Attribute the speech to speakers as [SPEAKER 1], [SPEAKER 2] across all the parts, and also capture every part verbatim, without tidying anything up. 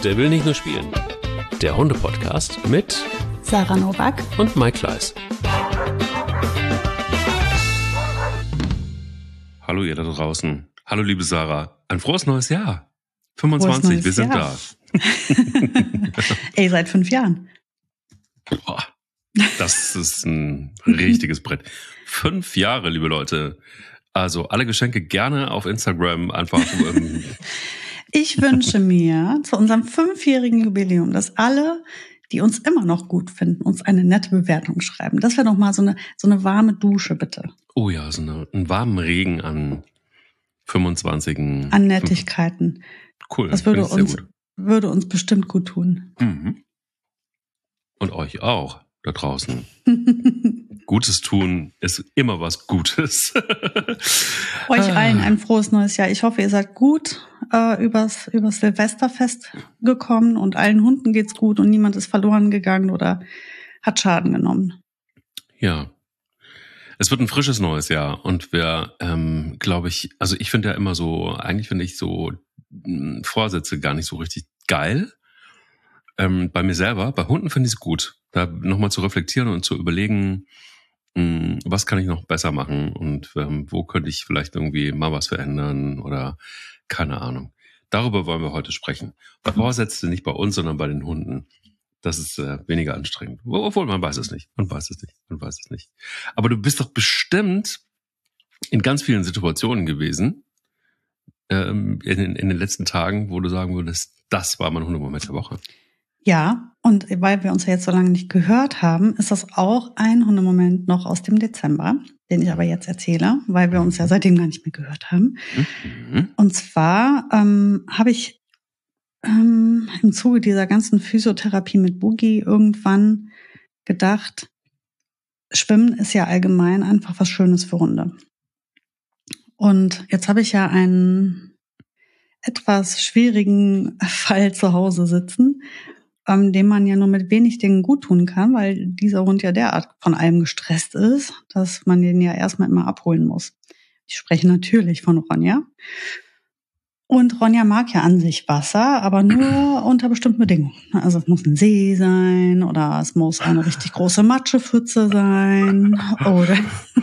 [SPEAKER 1] Der will nicht nur spielen. Der Hunde-Podcast mit
[SPEAKER 2] Sarah Nowak
[SPEAKER 1] und Mike Kleiss. Hallo ihr da draußen. Hallo liebe Sarah. Ein frohes neues Jahr. fünfundzwanzig, neues wir sind Jahr.
[SPEAKER 2] da. Ey, seit fünf Jahren.
[SPEAKER 1] Boah, das ist ein richtiges Brett. Fünf Jahre, liebe Leute. Also alle Geschenke gerne auf Instagram einfach. Ähm,
[SPEAKER 2] Ich wünsche mir zu unserem fünfjährigen Jubiläum, dass alle, die uns immer noch gut finden, uns eine nette Bewertung schreiben. Das wäre doch mal so eine, so eine warme Dusche, bitte.
[SPEAKER 1] Oh ja, so eine, einen warmen Regen an fünfundzwanzigen
[SPEAKER 2] An Nettigkeiten.
[SPEAKER 1] Cool.
[SPEAKER 2] Das würde uns, würde uns bestimmt gut tun.
[SPEAKER 1] Mhm. Und euch auch da draußen. Gutes tun ist immer was Gutes.
[SPEAKER 2] Euch allen ein frohes neues Jahr. Ich hoffe, ihr seid gut äh, übers, übers Silvesterfest gekommen und allen Hunden geht's gut und niemand ist verloren gegangen oder hat Schaden genommen.
[SPEAKER 1] Ja. Es wird ein frisches neues Jahr und wir, ähm, glaube ich, also ich finde ja immer so, eigentlich finde ich so mh, Vorsätze gar nicht so richtig geil. Ähm, bei mir selber, bei Hunden finde ich es gut, da nochmal zu reflektieren und zu überlegen, mh, was kann ich noch besser machen und ähm, wo könnte ich vielleicht irgendwie mal was verändern oder keine Ahnung. Darüber wollen wir heute sprechen. Vorsätze nicht bei uns, sondern bei den Hunden. Das ist äh, weniger anstrengend. Obwohl, man weiß es nicht. Man weiß es nicht. Man weiß es nicht. Aber du bist doch bestimmt in ganz vielen Situationen gewesen, ähm, in, in den letzten Tagen, wo du sagen würdest, das war mein Hundemoment der Woche.
[SPEAKER 2] Ja, und weil wir uns ja jetzt so lange nicht gehört haben, ist das auch ein Hundemoment noch aus dem Dezember, den ich aber jetzt erzähle, weil wir uns ja seitdem gar nicht mehr gehört haben. Mhm. Und zwar ähm, habe ich ähm, im Zuge dieser ganzen Physiotherapie mit Boogie irgendwann gedacht, Schwimmen ist ja allgemein einfach was Schönes für Hunde. Und jetzt habe ich ja einen etwas schwierigen Fall zu Hause sitzen, ähm, dem man ja nur mit wenig Dingen gut tun kann, weil dieser Hund ja derart von allem gestresst ist, dass man den ja erstmal immer abholen muss. Ich spreche natürlich von Ronja. Und Ronja mag ja an sich Wasser, aber nur unter bestimmten Bedingungen. Also es muss ein See sein oder es muss eine richtig große Matschepfütze sein oder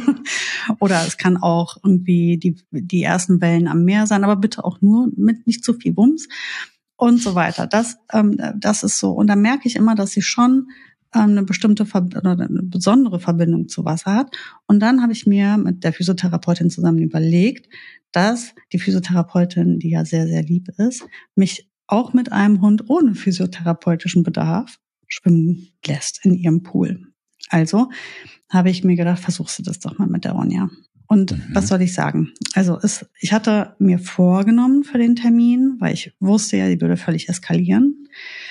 [SPEAKER 2] oder es kann auch irgendwie die die ersten Wellen am Meer sein, aber bitte auch nur mit nicht zu viel Wumms und so weiter. Das ähm, das ist so. Und da merke ich immer, dass sie schon ähm, eine bestimmte Ver- oder eine besondere Verbindung zu Wasser hat. Und dann habe ich mir mit der Physiotherapeutin zusammen überlegt, dass die Physiotherapeutin, die ja sehr, sehr lieb ist, mich auch mit einem Hund ohne physiotherapeutischen Bedarf schwimmen lässt in ihrem Pool. Also habe ich mir gedacht, versuchst du das doch mal mit der Ronja. Und mhm. was soll ich sagen? Also es, ich hatte mir vorgenommen für den Termin, weil ich wusste ja, die würde völlig eskalieren.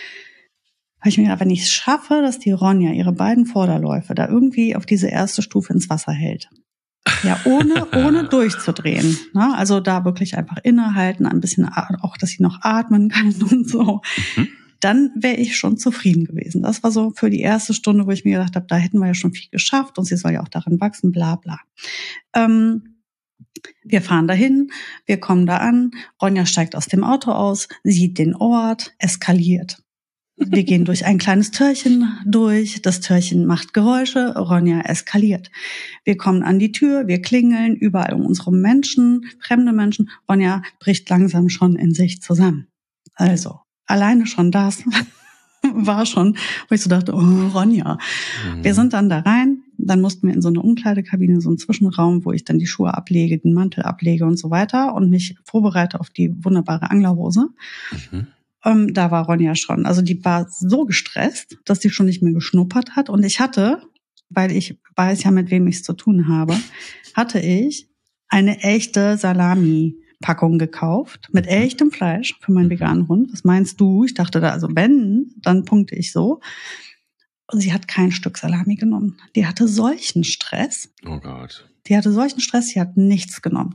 [SPEAKER 2] Habe ich mir gedacht, wenn ich es schaffe, dass die Ronja ihre beiden Vorderläufe da irgendwie auf diese erste Stufe ins Wasser hält, ja, ohne, ohne durchzudrehen. Ne? Also da wirklich einfach innehalten, ein bisschen auch, dass sie noch atmen kann und so. Mhm. Dann wäre ich schon zufrieden gewesen. Das war so für die erste Stunde, wo ich mir gedacht habe, da hätten wir ja schon viel geschafft und sie soll ja auch daran wachsen, bla bla. Ähm, wir fahren dahin, wir kommen da an, Ronja steigt aus dem Auto aus, sieht den Ort, eskaliert. Wir gehen durch ein kleines Türchen durch, das Türchen macht Geräusche, Ronja eskaliert. Wir kommen an die Tür, wir klingeln, überall um uns rum Menschen, fremde Menschen. Ronja bricht langsam schon in sich zusammen. Also, alleine schon das war schon, wo ich so dachte, oh, Ronja. Mhm. Wir sind dann da rein, dann mussten wir in so eine Umkleidekabine, so einen Zwischenraum, wo ich dann die Schuhe ablege, den Mantel ablege und so weiter und mich vorbereite auf die wunderbare Anglerhose. Mhm. Ähm, da war Ronja schon. Also die war so gestresst, dass sie schon nicht mehr geschnuppert hat. Und ich hatte, weil ich weiß ja, mit wem ich es zu tun habe, hatte ich eine echte Salami-Packung gekauft mit echtem Fleisch für meinen veganen Hund. Was meinst du? Ich dachte da, also wenn, dann punkte ich so. Und sie hat kein Stück Salami genommen. Die hatte solchen Stress.
[SPEAKER 1] Oh Gott.
[SPEAKER 2] Die hatte solchen Stress, sie hat nichts genommen.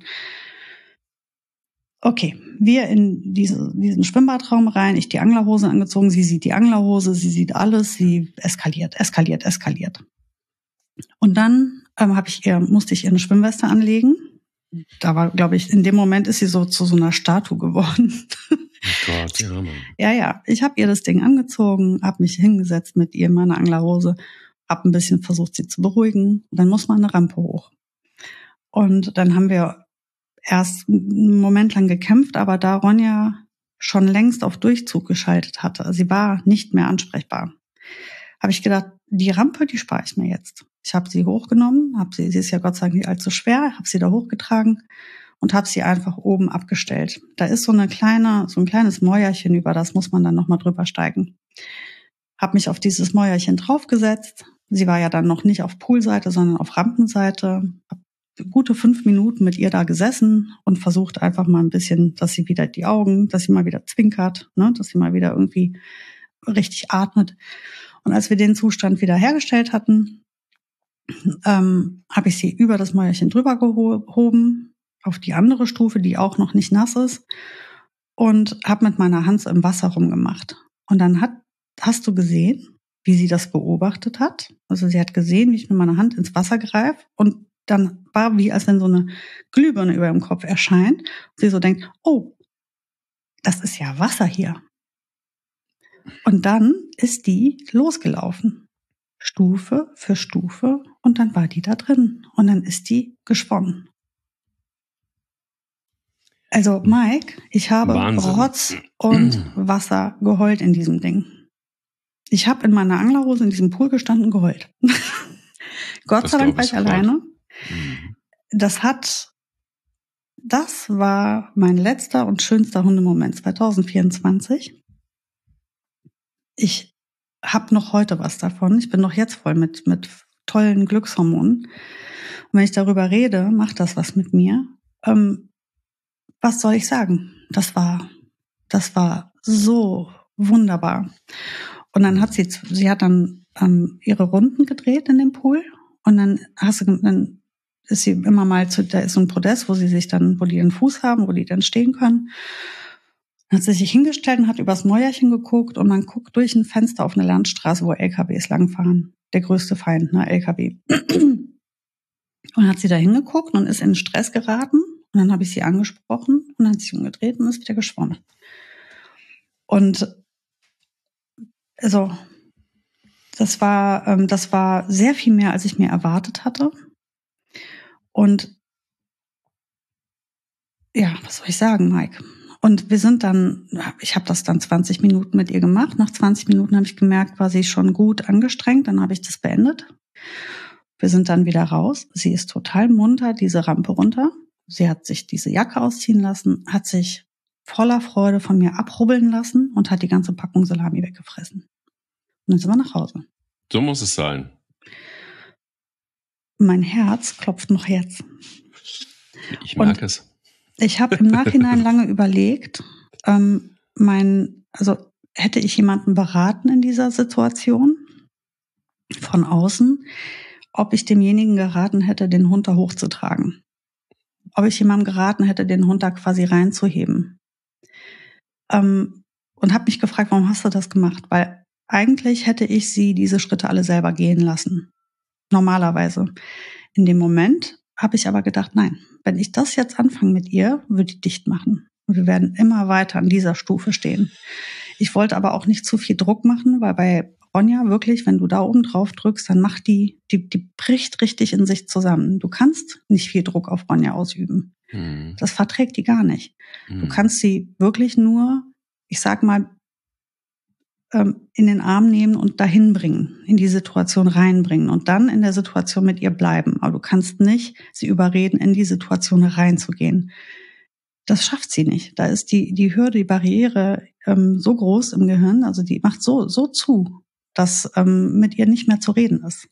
[SPEAKER 2] Okay, wir in diese, diesen Schwimmbadraum rein, ich die Anglerhose angezogen, sie sieht die Anglerhose, sie sieht alles, sie eskaliert, eskaliert, eskaliert. Und dann ähm, hab ich ihr, musste ich ihr eine Schwimmweste anlegen. Da war, glaube ich, in dem Moment ist sie so zu so einer Statue geworden.
[SPEAKER 1] Gott, ja, Mann.
[SPEAKER 2] Ja, ja. Ich habe ihr das Ding angezogen, habe mich hingesetzt mit ihr in meiner Anglerhose, habe ein bisschen versucht, sie zu beruhigen. Dann muss man eine Rampe hoch. Und dann haben wir erst einen Moment lang gekämpft, aber da Ronja schon längst auf Durchzug geschaltet hatte, sie war nicht mehr ansprechbar, habe ich gedacht, die Rampe, die spare ich mir jetzt. Ich habe sie hochgenommen, habe sie, sie ist ja Gott sei Dank nicht allzu schwer, habe sie da hochgetragen und habe sie einfach oben abgestellt. Da ist so eine kleine, so ein kleines Mäuerchen, über das muss man dann nochmal drüber steigen. Habe mich auf dieses Mäuerchen draufgesetzt. Sie war ja dann noch nicht auf Poolseite, sondern auf Rampenseite. Hab gute fünf Minuten mit ihr da gesessen und versucht einfach mal ein bisschen, dass sie wieder die Augen, dass sie mal wieder zwinkert, ne, dass sie mal wieder irgendwie richtig atmet. Und als wir den Zustand wieder hergestellt hatten, ähm, habe ich sie über das Mäuerchen drüber gehoben, auf die andere Stufe, die auch noch nicht nass ist, und habe mit meiner Hand so im Wasser rumgemacht. Und dann hat, hast du gesehen, wie sie das beobachtet hat. Also sie hat gesehen, wie ich mit meiner Hand ins Wasser greife, und dann war wie, als wenn so eine Glühbirne über ihrem Kopf erscheint. Und sie so denkt, oh, das ist ja Wasser hier. Und dann ist die losgelaufen. Stufe für Stufe. Und dann war die da drin. Und dann ist die geschwommen. Also Mike, ich habe
[SPEAKER 1] Wahnsinn.
[SPEAKER 2] Rotz und Wasser geheult in diesem Ding. Ich habe in meiner Anglerhose in diesem Pool gestanden und geheult. Gott sei Dank war ich alleine. Mhm. Das hat, das war mein letzter und schönster Hundemoment zwanzig vierundzwanzig. Ich habe noch heute was davon. Ich bin noch jetzt voll mit, mit tollen Glückshormonen. Und wenn ich darüber rede, macht das was mit mir. Ähm, was soll ich sagen? Das war, das war so wunderbar. Und dann hat sie, sie hat dann ähm, ihre Runden gedreht in dem Pool. Und dann hast du, dann ist sie immer mal zu, da ist so ein Podest, wo sie sich dann, wo die den Fuß haben, wo die dann stehen können. Dann hat sie sich hingestellt und hat übers Mäuerchen geguckt, und man guckt durch ein Fenster auf eine Landstraße, wo L K Ws langfahren. Der größte Feind, ne, L K W. Und hat sie da hingeguckt und ist in Stress geraten. Und dann habe ich sie angesprochen und dann hat sie sich umgedreht und ist wieder geschwommen. Und also das war, ähm, das war sehr viel mehr, als ich mir erwartet hatte. Und ja, was soll ich sagen, Mike? Und wir sind dann, ich habe das dann zwanzig Minuten mit ihr gemacht. Nach zwanzig Minuten habe ich gemerkt, war sie schon gut angestrengt. Dann habe ich das beendet. Wir sind dann wieder raus. Sie ist total munter, diese Rampe runter. Sie hat sich diese Jacke ausziehen lassen, hat sich voller Freude von mir abrubbeln lassen und hat die ganze Packung Salami weggefressen. Und dann sind wir nach Hause.
[SPEAKER 1] So muss es sein.
[SPEAKER 2] Mein Herz klopft noch jetzt.
[SPEAKER 1] Ich mag
[SPEAKER 2] und
[SPEAKER 1] es.
[SPEAKER 2] Ich habe im Nachhinein lange überlegt, ähm, mein, also hätte ich jemanden beraten in dieser Situation von außen, ob ich demjenigen geraten hätte, den Hund da hochzutragen. Ob ich jemandem geraten hätte, den Hund da quasi reinzuheben. Ähm, und habe mich gefragt, warum hast du das gemacht? Weil eigentlich hätte ich sie diese Schritte alle selber gehen lassen. Normalerweise. In dem Moment habe ich aber gedacht, nein, wenn ich das jetzt anfange mit ihr, würde ich dicht machen. Und wir werden immer weiter an dieser Stufe stehen. Ich wollte aber auch nicht zu viel Druck machen, weil bei Ronja wirklich, wenn du da oben drauf drückst, dann macht die, die, die bricht richtig in sich zusammen. Du kannst nicht viel Druck auf Ronja ausüben. Mhm. Das verträgt die gar nicht. Mhm. Du kannst sie wirklich nur, ich sag mal, in den Arm nehmen und dahin bringen, in die Situation reinbringen und dann in der Situation mit ihr bleiben. Aber du kannst nicht sie überreden, in die Situation reinzugehen. Das schafft sie nicht. Da ist die, die Hürde, die Barriere ähm, so groß im Gehirn, also die macht so, so zu, dass ähm, mit ihr nicht mehr zu reden ist.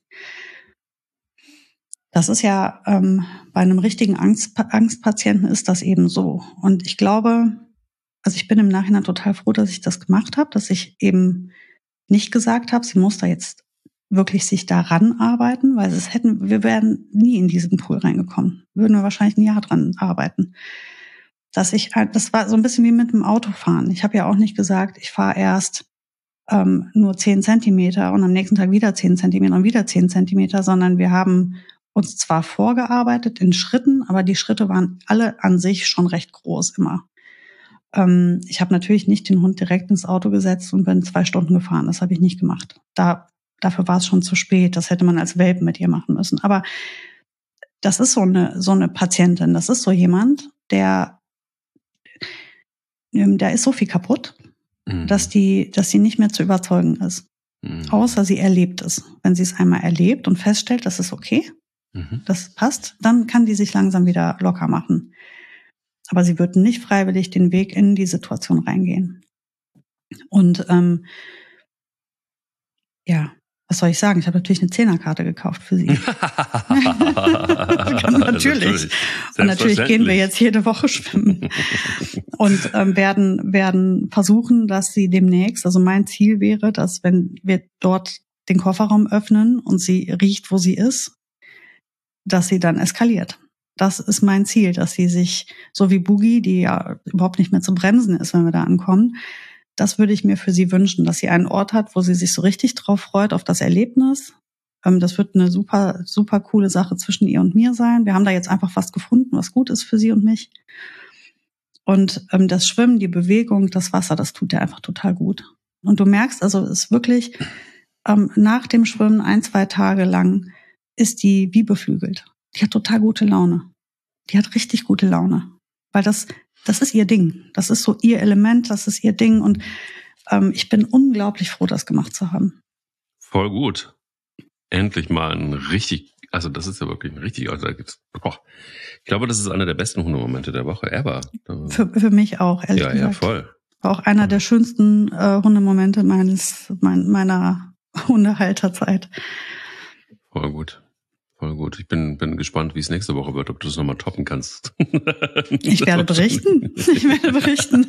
[SPEAKER 2] Das ist ja, ähm, bei einem richtigen Angst, Angstpatienten ist das eben so. Und ich glaube, also ich bin im Nachhinein total froh, dass ich das gemacht habe, dass ich eben nicht gesagt habe, sie muss da jetzt wirklich sich daran arbeiten, weil es hätten, wir wären nie in diesen Pool reingekommen. Würden wir wahrscheinlich ein Jahr dran arbeiten. Dass ich, das war so ein bisschen wie mit dem Autofahren. Ich habe ja auch nicht gesagt, ich fahre erst ähm, nur zehn Zentimeter und am nächsten Tag wieder zehn Zentimeter und wieder zehn Zentimeter, sondern wir haben uns zwar vorgearbeitet in Schritten, aber die Schritte waren alle an sich schon recht groß immer. ähm, ich habe natürlich nicht den Hund direkt ins Auto gesetzt und bin zwei Stunden gefahren. Das habe ich nicht gemacht. Da, dafür war es schon zu spät. Das hätte man als Welpen mit ihr machen müssen. Aber das ist so eine, so eine Patientin. Das ist so jemand, der, der ist so viel kaputt, mhm. dass die, dass sie nicht mehr zu überzeugen ist. Mhm. Außer sie erlebt es. Wenn sie es einmal erlebt und feststellt, das ist okay, mhm. das passt, dann kann die sich langsam wieder locker machen. Aber sie wird nicht freiwillig den Weg in die Situation reingehen. Und ähm, ja, was soll ich sagen? Ich habe natürlich eine Zehnerkarte gekauft für sie. natürlich. Und natürlich gehen wir jetzt jede Woche schwimmen. Und ähm, werden, werden versuchen, dass sie demnächst, also mein Ziel wäre, dass wenn wir dort den Kofferraum öffnen und sie riecht, wo sie ist, dass sie dann eskaliert. Das ist mein Ziel, dass sie sich, so wie Boogie, die ja überhaupt nicht mehr zu bremsen ist, wenn wir da ankommen, das würde ich mir für sie wünschen, dass sie einen Ort hat, wo sie sich so richtig drauf freut, auf das Erlebnis. Das wird eine super, super coole Sache zwischen ihr und mir sein. Wir haben da jetzt einfach was gefunden, was gut ist für sie und mich. Und das Schwimmen, die Bewegung, das Wasser, das tut ihr einfach total gut. Und du merkst, also es ist wirklich, nach dem Schwimmen ein, zwei Tage lang ist die wie beflügelt. Die hat total gute Laune. Die hat richtig gute Laune. Weil das, das ist ihr Ding. Das ist so ihr Element, das ist ihr Ding. Und ähm, ich bin unglaublich froh, das gemacht zu haben.
[SPEAKER 1] Voll gut. Endlich mal ein richtig, also das ist ja wirklich ein richtig, also da gibt's, boah, ich glaube, das ist einer der besten Hundemomente der Woche ever.
[SPEAKER 2] Für, für mich auch, ehrlich
[SPEAKER 1] ja,
[SPEAKER 2] gesagt.
[SPEAKER 1] Ja, voll.
[SPEAKER 2] War auch einer der schönsten äh, Hundemomente meines, mein, meiner Hundehalterzeit.
[SPEAKER 1] Voll gut. Voll gut. Ich bin, bin gespannt, wie es nächste Woche wird, ob du es nochmal toppen kannst.
[SPEAKER 2] Ich werde berichten. Ich werde berichten.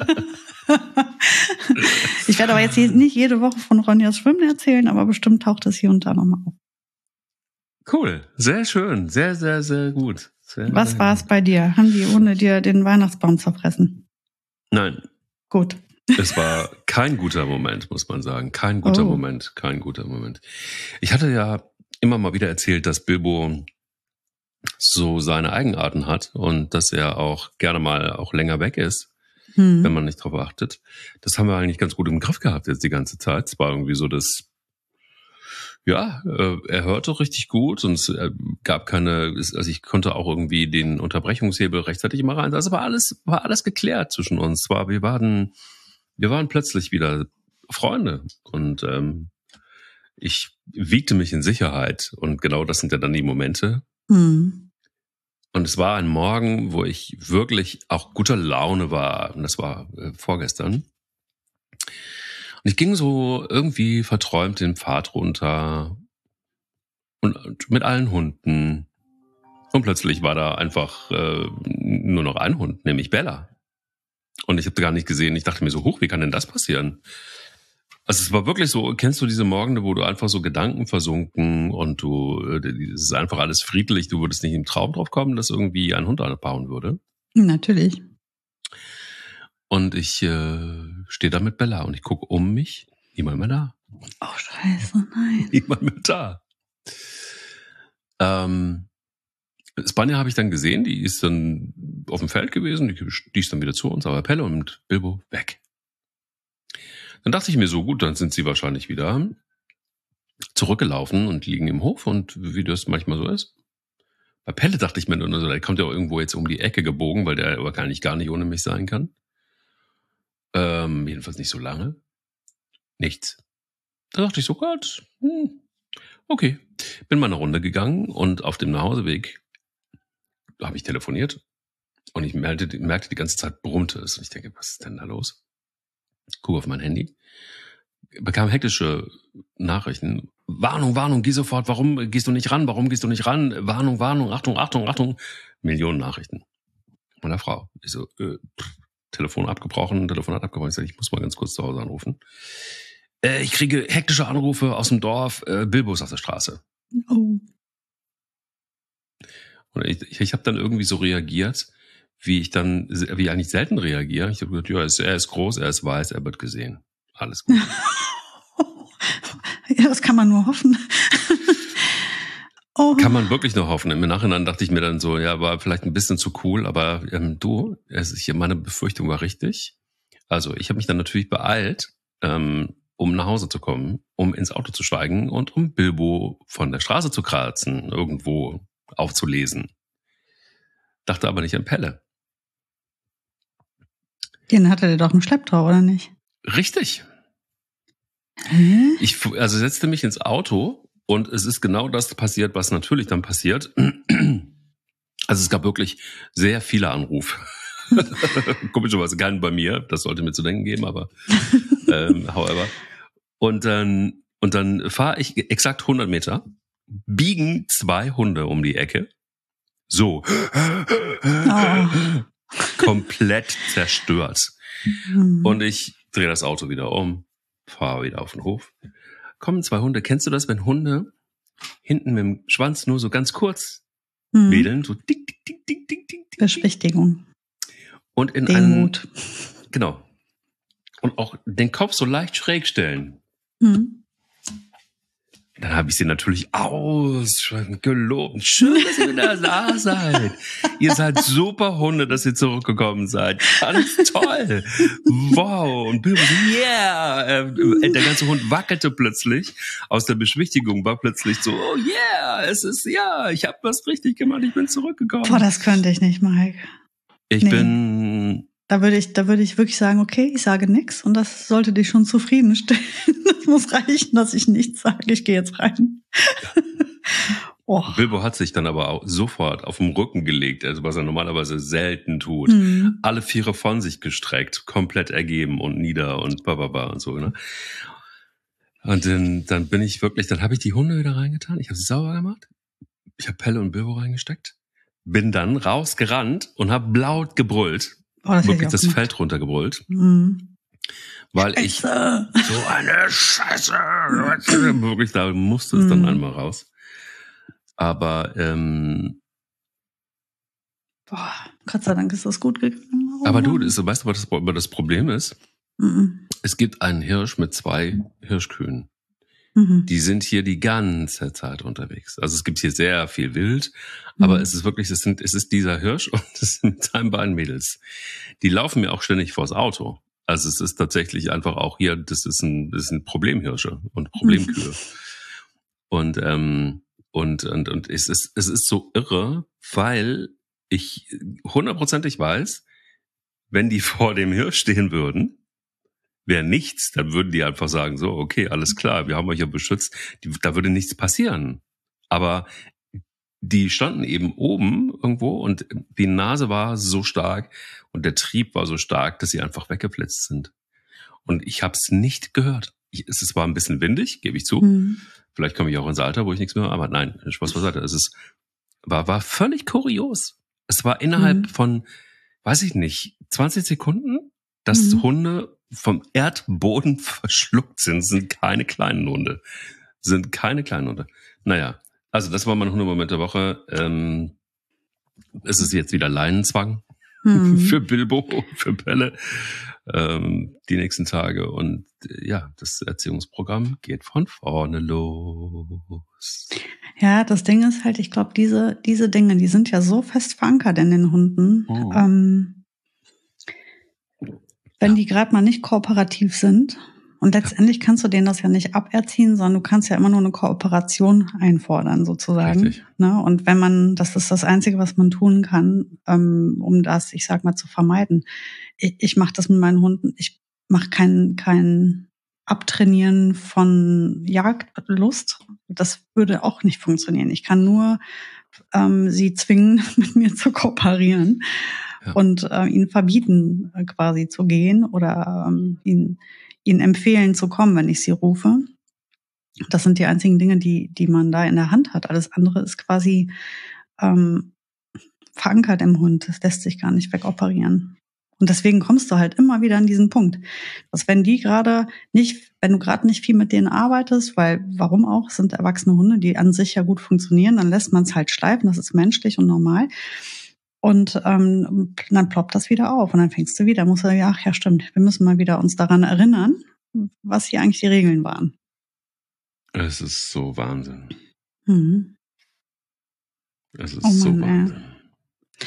[SPEAKER 2] Ich werde aber jetzt nicht jede Woche von Ronjas Schwimmen erzählen, aber bestimmt taucht das hier und da nochmal auf.
[SPEAKER 1] Cool. Sehr schön. Sehr, sehr, sehr gut. Sehr,
[SPEAKER 2] Was
[SPEAKER 1] sehr
[SPEAKER 2] war es bei dir? Haben die ohne dir den Weihnachtsbaum zerfressen?
[SPEAKER 1] Nein.
[SPEAKER 2] Gut.
[SPEAKER 1] Es war kein guter Moment, muss man sagen. Kein guter oh. Moment. Kein guter Moment. Ich hatte ja immer mal wieder erzählt, dass Bilbo so seine Eigenarten hat und dass er auch gerne mal auch länger weg ist, hm. wenn man nicht drauf achtet. Das haben wir eigentlich ganz gut im Griff gehabt jetzt die ganze Zeit. Es war irgendwie so, dass ja, er hörte richtig gut und es gab keine, also ich konnte auch irgendwie den Unterbrechungshebel rechtzeitig immer rein. Also war alles, war alles geklärt zwischen uns. War, wir waren, wir waren plötzlich wieder Freunde und ähm, ich wiegte mich in Sicherheit und genau das sind ja dann die Momente. Mhm. Und es war ein Morgen, wo ich wirklich auch guter Laune war und das war äh, vorgestern. Und ich ging so irgendwie verträumt den Pfad runter und, und mit allen Hunden. Und plötzlich war da einfach äh, nur noch ein Hund, nämlich Bella. Und ich habe gar nicht gesehen, ich dachte mir so, huch, wie kann denn das passieren? Also es war wirklich so, kennst du diese Morgende, wo du einfach so Gedanken versunken und du, es ist einfach alles friedlich, du würdest nicht im Traum drauf kommen, dass irgendwie ein Hund abhauen würde?
[SPEAKER 2] Natürlich.
[SPEAKER 1] Und ich äh, stehe da mit Bella und ich gucke um mich, niemand mehr da.
[SPEAKER 2] Oh scheiße, nein.
[SPEAKER 1] Niemand mehr da. Ähm, Spanja habe ich dann gesehen, die ist dann auf dem Feld gewesen, die, die ist dann wieder zu uns, aber Pelle und Bilbo weg. Dann dachte ich mir so, gut, dann sind sie wahrscheinlich wieder zurückgelaufen und liegen im Hof und wie das manchmal so ist. Bei Pelle dachte ich mir nur so, der kommt ja auch irgendwo jetzt um die Ecke gebogen, weil der wahrscheinlich gar nicht ohne mich sein kann. Ähm, jedenfalls nicht so lange. Nichts. Da dachte ich so, Gott, hm, okay. Bin mal eine Runde gegangen und auf dem Nachhauseweg habe ich telefoniert und ich merkte, merkte die ganze Zeit brummte es. Und ich denke, was ist denn da los? Guck auf mein Handy, bekam hektische Nachrichten. Warnung, Warnung, geh sofort, warum gehst du nicht ran, warum gehst du nicht ran? Warnung, Warnung, Achtung, Achtung, Achtung. Millionen Nachrichten. Meiner Frau. Ich so, äh, pff, Telefon abgebrochen, Telefonat abgebrochen. Ich sag, ich muss mal ganz kurz zu Hause anrufen. Äh, ich kriege hektische Anrufe aus dem Dorf, äh, Bilbo ist auf der Straße. Oh. Und ich, ich, ich habe dann irgendwie so reagiert, wie ich dann, wie ich eigentlich selten reagiere. Ich habe gesagt, ja, er ist, er ist groß, er ist weiß, er wird gesehen. Alles gut.
[SPEAKER 2] Ja, das kann man nur hoffen.
[SPEAKER 1] Oh. Kann man wirklich nur hoffen. Im Nachhinein dachte ich mir dann so, ja, war vielleicht ein bisschen zu cool, aber ähm, du, es ist, meine Befürchtung war richtig. Also ich habe mich dann natürlich beeilt, ähm, um nach Hause zu kommen, um ins Auto zu steigen und um Bilbo von der Straße zu kratzen, irgendwo aufzulesen. Dachte aber nicht an Pelle.
[SPEAKER 2] Den hatte der doch im Schlepptau, oder nicht?
[SPEAKER 1] Richtig.
[SPEAKER 2] Hä?
[SPEAKER 1] Ich also setzte mich ins Auto und es ist genau das passiert, was natürlich dann passiert. Also es gab wirklich sehr viele Anrufe. Komischerweise keinen bei mir, das sollte mir zu denken geben, aber ähm, however. Und dann, und dann fahre ich exakt hundert Meter, biegen zwei Hunde um die Ecke, so
[SPEAKER 2] Oh.
[SPEAKER 1] komplett zerstört.
[SPEAKER 2] Hm.
[SPEAKER 1] Und ich drehe das Auto wieder um, fahre wieder auf den Hof. Kommen zwei Hunde. Kennst du das, wenn Hunde hinten mit dem Schwanz nur so ganz kurz
[SPEAKER 2] Hm.
[SPEAKER 1] wedeln, so ding, ding, ding, ding, ding, ding.
[SPEAKER 2] Beschwichtigung.
[SPEAKER 1] Und in
[SPEAKER 2] Demut.
[SPEAKER 1] einen, genau. Und auch den Kopf so leicht schräg stellen.
[SPEAKER 2] Hm.
[SPEAKER 1] Dann habe ich sie natürlich ausschweifend gelobt. Schön, dass ihr wieder da seid. Ihr seid super Hunde, dass ihr zurückgekommen seid. Ganz toll. Wow. Und Bilbo so, yeah. Der ganze Hund wackelte plötzlich. Aus der Beschwichtigung war plötzlich so, oh yeah, es ist, ja, ich habe was richtig gemacht, ich bin zurückgekommen.
[SPEAKER 2] Boah, das könnte ich nicht, Mike.
[SPEAKER 1] Ich
[SPEAKER 2] Nee.
[SPEAKER 1] bin...
[SPEAKER 2] Da würde ich, da würde ich wirklich sagen, okay, ich sage nichts und das sollte dich schon zufriedenstellen. Das muss reichen, dass ich nichts sage. Ich gehe jetzt rein. Oh.
[SPEAKER 1] Bilbo hat sich dann aber auch sofort auf den Rücken gelegt, also was er normalerweise selten tut.
[SPEAKER 2] Hm.
[SPEAKER 1] Alle Viere von sich gestreckt, komplett ergeben und nieder und bababa und so, ne? Und dann, dann bin ich wirklich, dann habe ich die Hunde wieder reingetan, ich habe sie sauber gemacht, ich habe Pelle und Bilbo reingesteckt, bin dann rausgerannt und habe laut gebrüllt,
[SPEAKER 2] Oh, das
[SPEAKER 1] wirklich
[SPEAKER 2] hätte ich
[SPEAKER 1] das
[SPEAKER 2] auch
[SPEAKER 1] Feld runtergebrüllt,
[SPEAKER 2] hm.
[SPEAKER 1] weil
[SPEAKER 2] Scheiße.
[SPEAKER 1] ich so eine Scheiße, wirklich, da musste es dann
[SPEAKER 2] Hm.
[SPEAKER 1] einmal raus. Aber ähm,
[SPEAKER 2] Boah, Gott sei Dank ist das gut gegangen. Oh,
[SPEAKER 1] aber du,
[SPEAKER 2] Mann.
[SPEAKER 1] das, weißt du, was das, das Problem ist?
[SPEAKER 2] Mhm.
[SPEAKER 1] Es gibt einen Hirsch mit zwei Hirschkühen.
[SPEAKER 2] Mhm.
[SPEAKER 1] Die sind hier die ganze Zeit unterwegs. Also es gibt hier sehr viel Wild, aber
[SPEAKER 2] Mhm.
[SPEAKER 1] es ist wirklich, es sind, es ist dieser Hirsch und es sind mit seinen beiden Mädels. Die laufen mir auch ständig vors Auto. Also es ist tatsächlich einfach auch hier, das ist ein, das sind Problemhirsche und Problemkühe.
[SPEAKER 2] Mhm.
[SPEAKER 1] Und ähm, und und und es ist es ist so irre, weil ich hundertprozentig weiß, wenn die vor dem Hirsch stehen würden, wäre nichts, dann würden die einfach sagen, so, okay, alles klar, wir haben euch ja beschützt, die, da würde nichts passieren. Aber die standen eben oben irgendwo und die Nase war so stark und der Trieb war so stark, dass sie einfach weggeflitzt sind. Und ich habe es nicht gehört. Ich, es war ein bisschen windig, gebe ich zu.
[SPEAKER 2] Mhm.
[SPEAKER 1] Vielleicht komme ich auch ins Alter, wo ich nichts mehr höre, aber nein, Spaß beiseite. Es ist, war, war völlig kurios. Es war innerhalb
[SPEAKER 2] Mhm.
[SPEAKER 1] von, weiß ich nicht, zwanzig Sekunden, dass
[SPEAKER 2] Mhm.
[SPEAKER 1] Hunde vom Erdboden verschluckt sind. Das sind keine kleinen Hunde. Das sind keine kleinen Hunde. Naja, also das war mein Hundemoment der Woche. Ähm, es ist jetzt wieder Leinenzwang
[SPEAKER 2] Mhm.
[SPEAKER 1] für Bilbo, für Pelle ähm, die nächsten Tage. Und äh, ja, das Erziehungsprogramm geht von vorne los.
[SPEAKER 2] Ja, das Ding ist halt, ich glaube, diese, diese Dinge, die sind ja so fest verankert in den Hunden.
[SPEAKER 1] Mhm.
[SPEAKER 2] Ähm, wenn
[SPEAKER 1] Ja.
[SPEAKER 2] die gerade mal nicht kooperativ sind, und letztendlich kannst du denen das ja nicht aberziehen, sondern du kannst ja immer nur eine Kooperation einfordern, sozusagen.
[SPEAKER 1] Richtig.
[SPEAKER 2] Ne? Und wenn man, das ist das Einzige, was man tun kann, ähm, um das, ich sag mal, zu vermeiden. Ich, ich mache das mit meinen Hunden. Ich mache kein, kein Abtrainieren von Jagdlust. Das würde auch nicht funktionieren. Ich kann nur ähm, sie zwingen, mit mir zu kooperieren. Ja. Und äh, ihnen verbieten, äh, quasi zu gehen oder ähm, ihnen, ihnen empfehlen zu kommen, wenn ich sie rufe. Das sind die einzigen Dinge, die, die man da in der Hand hat. Alles andere ist quasi ähm, verankert im Hund. Das lässt sich gar nicht wegoperieren. Und deswegen kommst du halt immer wieder an diesen Punkt, dass wenn die gerade nicht, wenn du gerade nicht viel mit denen arbeitest, weil warum auch, sind erwachsene Hunde, die an sich ja gut funktionieren, dann lässt man es halt schleifen, das ist menschlich und normal. Und ähm, dann ploppt das wieder auf und dann fängst du wieder, musst du sagen, ach ja stimmt, wir müssen mal wieder uns daran erinnern, was hier eigentlich die Regeln waren.
[SPEAKER 1] Es ist so Wahnsinn.
[SPEAKER 2] Mhm.
[SPEAKER 1] Es ist
[SPEAKER 2] Oh
[SPEAKER 1] so
[SPEAKER 2] Mann,
[SPEAKER 1] Wahnsinn.
[SPEAKER 2] Ey.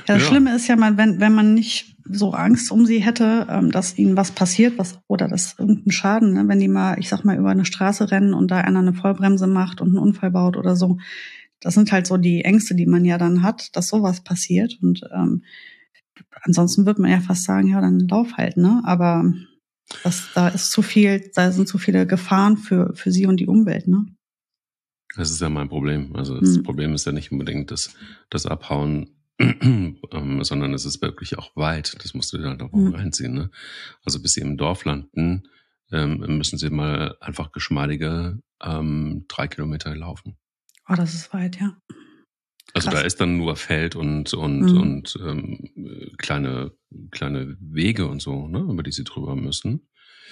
[SPEAKER 2] Ja, das
[SPEAKER 1] Ja.
[SPEAKER 2] Schlimme ist ja mal, wenn, wenn man nicht so Angst um sie hätte, ähm, dass ihnen was passiert, was, oder dass irgendein Schaden, ne, wenn die mal, ich sag mal, über eine Straße rennen und da einer eine Vollbremse macht und einen Unfall baut oder so. Das sind halt so die Ängste, die man ja dann hat, dass sowas passiert. Und ähm, ansonsten würde man ja fast sagen, ja, dann lauf halt, ne? Aber das, da ist zu viel, da sind zu viele Gefahren für, für sie und die Umwelt, ne?
[SPEAKER 1] Das ist ja mein Problem. Also das
[SPEAKER 2] Hm.
[SPEAKER 1] Problem ist ja nicht unbedingt das, das Abhauen, ähm, sondern es ist wirklich auch weit. Das musst du dir halt auch
[SPEAKER 2] Hm.
[SPEAKER 1] reinziehen. Ne? Also bis sie im Dorf landen, ähm, müssen sie mal einfach geschmeidige ähm, drei Kilometer laufen.
[SPEAKER 2] Oh, das ist weit, ja.
[SPEAKER 1] Also
[SPEAKER 2] Krass.
[SPEAKER 1] da ist dann nur Feld und und
[SPEAKER 2] Hm.
[SPEAKER 1] und ähm, kleine kleine Wege und so, ne, über die sie drüber müssen.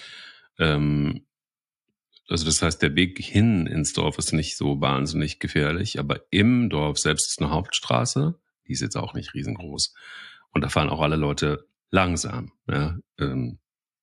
[SPEAKER 1] Ähm, also das heißt, der Weg hin ins Dorf ist nicht so wahnsinnig gefährlich, aber im Dorf selbst ist eine Hauptstraße, die ist jetzt auch nicht riesengroß. Und da fahren auch alle Leute langsam. Ja, ähm,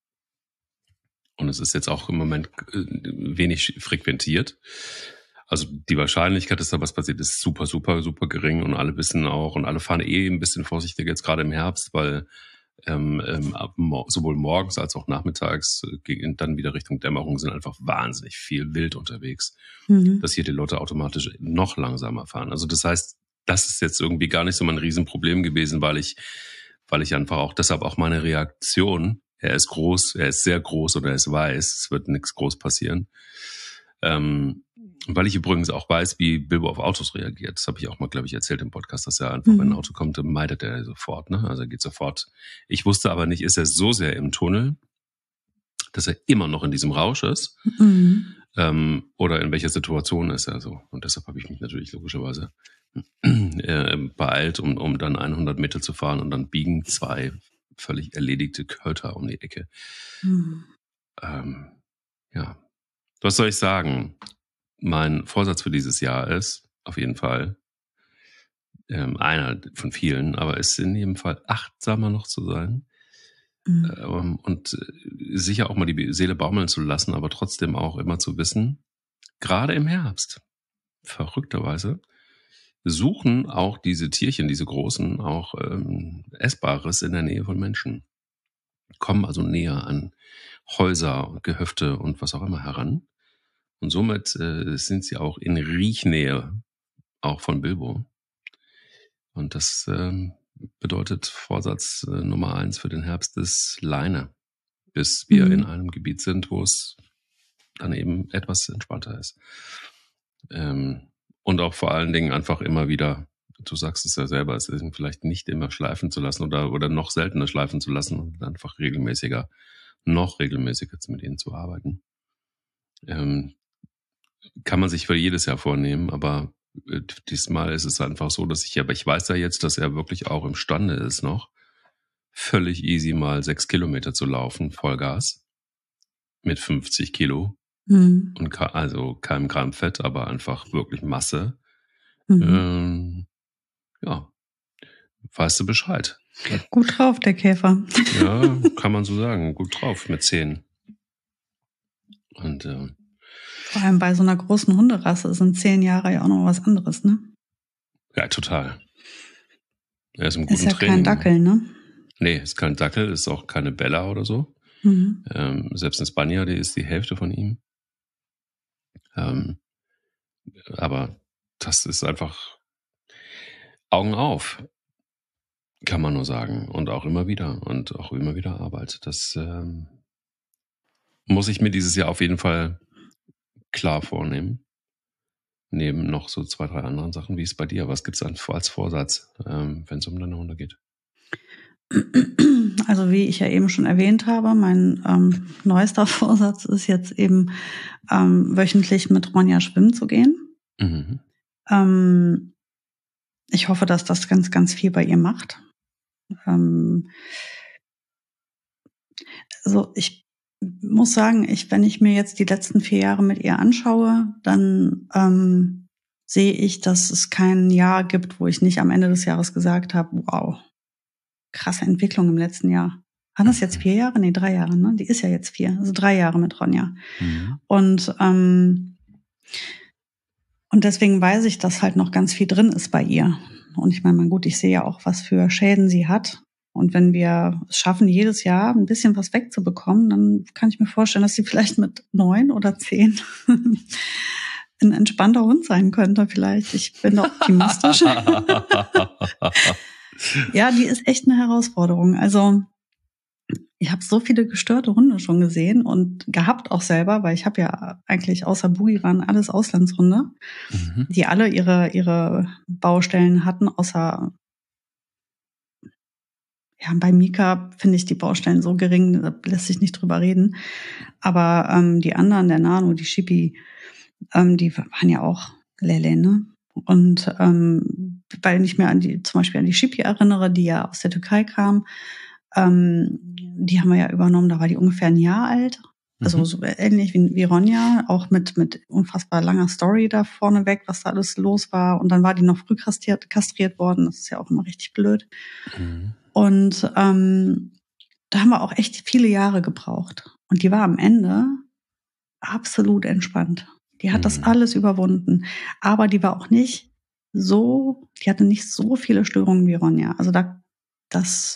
[SPEAKER 1] und es ist jetzt auch im Moment äh, wenig frequentiert. Also die Wahrscheinlichkeit, dass da was passiert, ist super, super, super gering und alle wissen auch und alle fahren eh ein bisschen vorsichtiger jetzt gerade im Herbst, weil ähm, ähm, ab, sowohl morgens als auch nachmittags äh, dann wieder Richtung Dämmerung sind einfach wahnsinnig viel wild unterwegs,
[SPEAKER 2] Mhm.
[SPEAKER 1] dass hier die Leute automatisch noch langsamer fahren. Also das heißt, das ist jetzt irgendwie gar nicht so mein Riesenproblem gewesen, weil ich, weil ich einfach auch, deshalb auch meine Reaktion, er ist groß, er ist sehr groß oder er ist weiß, es wird nichts groß passieren. Ähm, weil ich übrigens auch weiß, wie Bilbo auf Autos reagiert. Das habe ich auch mal, glaube ich, erzählt im Podcast, dass er einfach,
[SPEAKER 2] Mhm.
[SPEAKER 1] wenn ein Auto kommt, dann meidet er sofort. Ne? Also er geht sofort. Ich wusste aber nicht, ist er so sehr im Tunnel, dass er immer noch in diesem Rausch ist?
[SPEAKER 2] Mhm.
[SPEAKER 1] Ähm, oder in welcher Situation ist er so? Und deshalb habe ich mich natürlich logischerweise äh, beeilt, um, um dann hundert Meter zu fahren und dann biegen zwei völlig erledigte Köter um die Ecke.
[SPEAKER 2] Mhm.
[SPEAKER 1] Ähm, ja, was soll ich sagen? Mein Vorsatz für dieses Jahr ist, auf jeden Fall, ähm, einer von vielen, aber ist in jedem Fall achtsamer noch zu sein.
[SPEAKER 2] Mhm.
[SPEAKER 1] Ähm, und äh, sicher auch mal die Seele baumeln zu lassen, aber trotzdem auch immer zu wissen, gerade im Herbst, verrückterweise, suchen auch diese Tierchen, diese großen, auch ähm, Essbares in der Nähe von Menschen. Kommen also näher an Häuser, Gehöfte und was auch immer heran. Und somit äh, sind sie auch in Riechnähe auch von Bilbo. Und das ähm, bedeutet Vorsatz äh, Nummer eins für den Herbst ist Leine, bis wir
[SPEAKER 2] Mhm.
[SPEAKER 1] in einem Gebiet sind, wo es dann eben etwas entspannter ist. Ähm, und auch vor allen Dingen einfach immer wieder, du sagst es ja selber, es ist vielleicht nicht immer schleifen zu lassen oder, oder noch seltener schleifen zu lassen und einfach regelmäßiger, noch regelmäßiger mit ihnen zu arbeiten. Ähm, kann man sich für jedes Jahr vornehmen, aber äh, diesmal ist es einfach so, dass ich, aber ich weiß ja jetzt, dass er wirklich auch imstande ist noch, völlig easy mal sechs Kilometer zu laufen, Vollgas, mit fünfzig Kilo
[SPEAKER 2] Mhm.
[SPEAKER 1] und ka- also keinem Gramm Fett, aber einfach wirklich Masse.
[SPEAKER 2] Mhm.
[SPEAKER 1] Ähm, ja, weißt du Bescheid.
[SPEAKER 2] Gut drauf, der Käfer.
[SPEAKER 1] Ja, kann man so sagen, gut drauf mit zehn. Und äh,
[SPEAKER 2] Vor allem bei so einer großen Hunderasse sind zehn Jahre ja auch noch was anderes, ne?
[SPEAKER 1] ja, total. Er ist im
[SPEAKER 2] Ist
[SPEAKER 1] guten
[SPEAKER 2] ja kein
[SPEAKER 1] Training.
[SPEAKER 2] Dackel, ne?
[SPEAKER 1] Nee, ist kein Dackel, ist auch keine Bella oder so.
[SPEAKER 2] Mhm.
[SPEAKER 1] Ähm, selbst eine Spanier, die ist die Hälfte von ihm. Ähm, aber das ist einfach Augen auf, kann man nur sagen. Und auch immer wieder. Und auch immer wieder Arbeit. Das ähm, muss ich mir dieses Jahr auf jeden Fall klar vornehmen. Neben noch so zwei, drei anderen Sachen. Wie ist es bei dir? Was gibt es als Vorsatz, ähm, wenn es um deine Hunde geht?
[SPEAKER 2] Also wie ich ja eben schon erwähnt habe, mein ähm, neuester Vorsatz ist jetzt eben ähm, wöchentlich mit Ronja schwimmen zu gehen.
[SPEAKER 1] Mhm.
[SPEAKER 2] Ähm, ich hoffe, dass das ganz, ganz viel bei ihr macht. Ähm, also ich muss sagen, ich, wenn ich mir jetzt die letzten vier Jahre mit ihr anschaue, dann ähm, sehe ich, dass es kein Jahr gibt, wo ich nicht am Ende des Jahres gesagt habe, wow, krasse Entwicklung im letzten Jahr. Waren das jetzt vier Jahre? Nee, drei Jahre, ne? Die ist ja jetzt vier. Also drei Jahre mit Ronja.
[SPEAKER 1] Mhm.
[SPEAKER 2] Und ähm, Und deswegen weiß ich, dass halt noch ganz viel drin ist bei ihr. Und ich meine, mein gut, ich sehe ja auch, was für Schäden sie hat. Und wenn wir es schaffen, jedes Jahr ein bisschen was wegzubekommen, dann kann ich mir vorstellen, dass sie vielleicht mit neun oder zehn ein entspannter Hund sein könnte vielleicht. Ich bin da optimistisch. Ja, die ist echt eine Herausforderung. Also ich habe so viele gestörte Hunde schon gesehen und gehabt auch selber, weil ich habe ja eigentlich außer Boogie waren alles Auslandshunde, mhm. die alle ihre ihre Baustellen hatten, außer ja, bei Mika finde ich die Baustellen so gering, da lässt sich nicht drüber reden. Aber ähm, die anderen, der Nano, die Schippi, ähm, die waren ja auch Lele, ne? Und ähm, weil ich mir an die, zum Beispiel an die Schippi erinnere, die ja aus der Türkei kam, ähm, die haben wir ja übernommen, da war die ungefähr ein Jahr alt. Also mhm. so ähnlich wie, wie Ronja, auch mit mit unfassbar langer Story da vorneweg, was da alles los war. Und dann war die noch früh kastriert, kastriert worden. Das ist ja auch immer richtig blöd. Mhm. Und ähm, da haben wir auch echt viele Jahre gebraucht. Und die war am Ende absolut entspannt. Die hat mhm. das alles überwunden. Aber die war auch nicht so, die hatte nicht so viele Störungen wie Ronja. Also da, das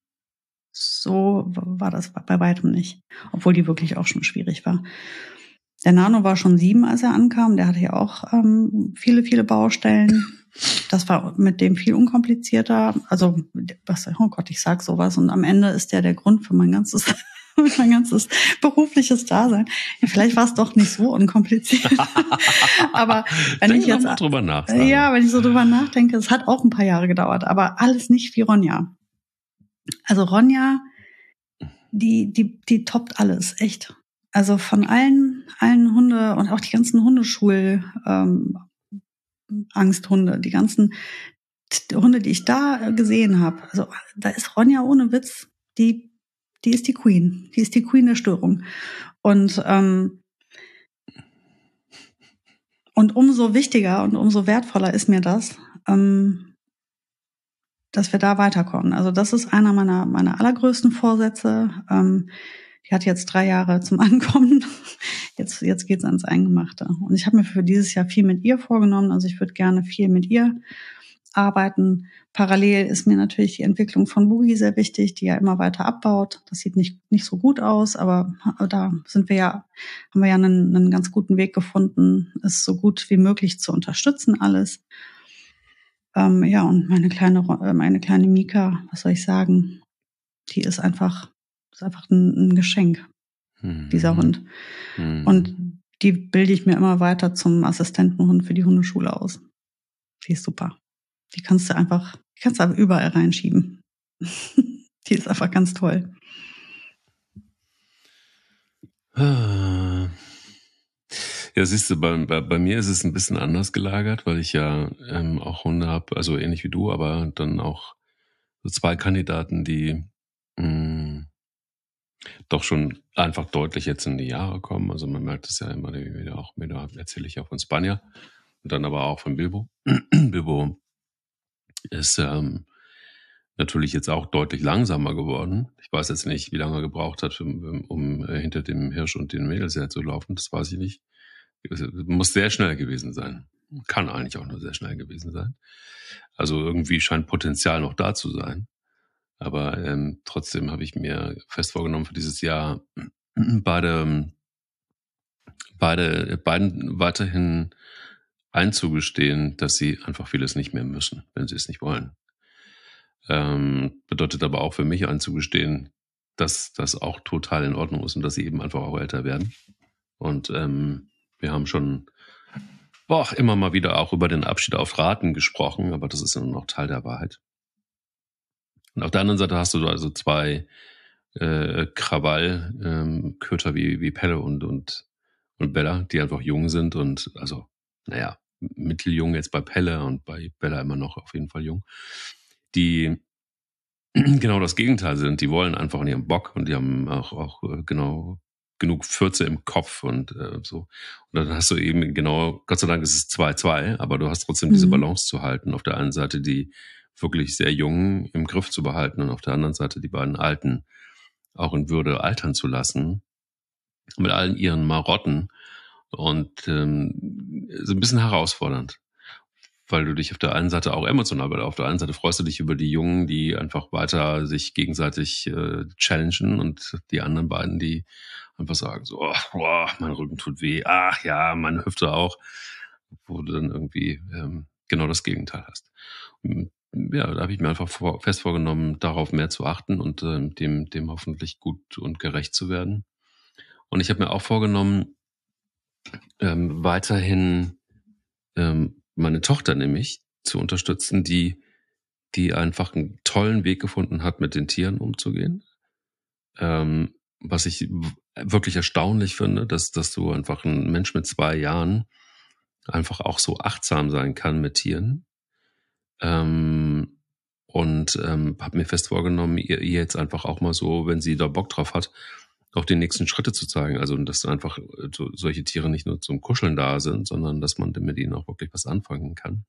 [SPEAKER 2] so war das bei weitem nicht. Obwohl die wirklich auch schon schwierig war. Der Nano war schon sieben, als er ankam. Der hatte ja auch ähm, viele, viele Baustellen. Das war mit dem viel unkomplizierter. Also, was, oh Gott, ich sag sowas. Und am Ende ist der der Grund für mein ganzes, mein ganzes berufliches Dasein. Ja, vielleicht war es doch nicht so unkompliziert. Aber wenn
[SPEAKER 1] Denk
[SPEAKER 2] ich jetzt
[SPEAKER 1] mal drüber nach.
[SPEAKER 2] Ja, wenn ich so drüber nachdenke, es hat auch ein paar Jahre gedauert, aber alles nicht wie Ronja. Also Ronja, die, die, die toppt alles, echt. Also von allen, allen Hunde und auch die ganzen Hundeschul, ähm, Angsthunde, die ganzen Hunde, die ich da gesehen habe. Also da ist Ronja ohne Witz, die, die ist die Queen. Die ist die Queen der Störung. Und, ähm, und umso wichtiger und umso wertvoller ist mir das, ähm, dass wir da weiterkommen. Also das ist einer meiner, meiner allergrößten Vorsätze. Ähm, die hat jetzt drei Jahre zum Ankommen. Jetzt, jetzt geht's ans Eingemachte. Und ich habe mir für dieses Jahr viel mit ihr vorgenommen. Also ich würde gerne viel mit ihr arbeiten. Parallel ist mir natürlich die Entwicklung von Boogie sehr wichtig, die ja immer weiter abbaut. Das sieht nicht, nicht so gut aus, aber da sind wir ja, haben wir ja einen, einen ganz guten Weg gefunden, es so gut wie möglich zu unterstützen alles. Ähm, ja, und meine kleine, meine kleine Mika, was soll ich sagen? Die ist einfach, ist einfach ein, ein Geschenk, mhm. dieser Hund. Mhm. Und die bilde ich mir immer weiter zum Assistentenhund für die Hundeschule aus. Die ist super. Die kannst du einfach, die kannst du aber überall reinschieben. Die ist einfach ganz toll.
[SPEAKER 1] Ja, siehst du, bei, bei, bei mir ist es ein bisschen anders gelagert, weil ich ja ähm, auch Hunde habe, also ähnlich wie du, aber dann auch so zwei Kandidaten, die mh, doch schon einfach deutlich jetzt in die Jahre kommen. Also man merkt es ja immer wieder auch, da erzähle ich ja von Spanier und dann aber auch von Bilbo. Bilbo ist ähm, natürlich jetzt auch deutlich langsamer geworden. Ich weiß jetzt nicht, wie lange er gebraucht hat, um, um äh, hinter dem Hirsch und den Mädels herzulaufen. Das weiß ich nicht. Es muss sehr schnell gewesen sein. Kann eigentlich auch nur sehr schnell gewesen sein. Also irgendwie scheint Potenzial noch da zu sein. Aber ähm, trotzdem habe ich mir fest vorgenommen, für dieses Jahr beide, beide, beiden weiterhin einzugestehen, dass sie einfach vieles nicht mehr müssen, wenn sie es nicht wollen. Ähm, bedeutet aber auch für mich einzugestehen, dass das auch total in Ordnung ist und dass sie eben einfach auch älter werden. Und ähm, wir haben schon boah, immer mal wieder auch über den Abschied auf Raten gesprochen, aber das ist ja noch Teil der Wahrheit. Und auf der anderen Seite hast du also zwei äh, Krawall-Köter ähm, wie, wie Pelle und, und, und Bella, die einfach jung sind und also, naja, mitteljung jetzt bei Pelle und bei Bella immer noch auf jeden Fall jung, die genau das Gegenteil sind. Die wollen einfach an ihrem Bock und die haben auch, auch genau genug Fürze im Kopf und äh, so. Und dann hast du eben genau, Gott sei Dank ist es zwei zwei, aber du hast trotzdem mhm. diese Balance zu halten. Auf der einen Seite die wirklich sehr Jungen im Griff zu behalten und auf der anderen Seite die beiden Alten auch in Würde altern zu lassen. Mit allen ihren Marotten. und ähm, so ein bisschen herausfordernd, weil du dich auf der einen Seite auch emotional, weil auf der einen Seite freust du dich über die Jungen, die einfach weiter sich gegenseitig äh, challengen und die anderen beiden, die einfach sagen so, oh, oh, mein Rücken tut weh, ach ja, meine Hüfte auch, wo du dann irgendwie ähm, genau das Gegenteil hast. Und, ja, da habe ich mir einfach vor, fest vorgenommen, darauf mehr zu achten und äh, dem, dem hoffentlich gut und gerecht zu werden. Und ich habe mir auch vorgenommen, ähm, weiterhin ähm, meine Tochter nämlich zu unterstützen, die, die einfach einen tollen Weg gefunden hat, mit den Tieren umzugehen. Ähm, was ich w- wirklich erstaunlich finde, dass, dass du einfach ein Mensch mit zwei Jahren einfach auch so achtsam sein kann mit Tieren. Ähm, und ähm, habe mir fest vorgenommen, ihr, ihr jetzt einfach auch mal so, wenn sie da Bock drauf hat, auch die nächsten Schritte zu zeigen. Also, dass einfach äh, so, solche Tiere nicht nur zum Kuscheln da sind, sondern dass man mit ihnen auch wirklich was anfangen kann.